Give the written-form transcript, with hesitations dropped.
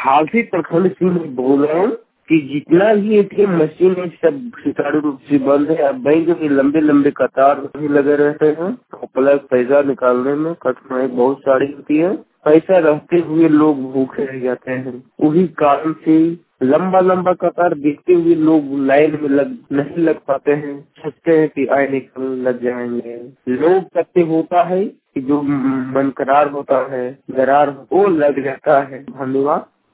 हालसी प्रखंड से मैं बोल रहा हूँ कि जितना भी एटीएम मशीन है सब सुचारू रूप से बंद है। अब बैंक में लंबे लंबे कतार भी लगे रहते हैं तो प्लस पैसा निकालने में कठिनाई बहुत सारी होती है। पैसा रहते हुए लोग भूखे रह जाते हैं। उसी कारण से लंबा लंबा कतार देखते हुए लोग लाइन में नहीं लग पाते हैं। सोचते हैं कि आए निकल लग जाएंगे। लोग करते होता है कि जो मन करार होता है, दरार वो लग जाता है। धन्यवाद।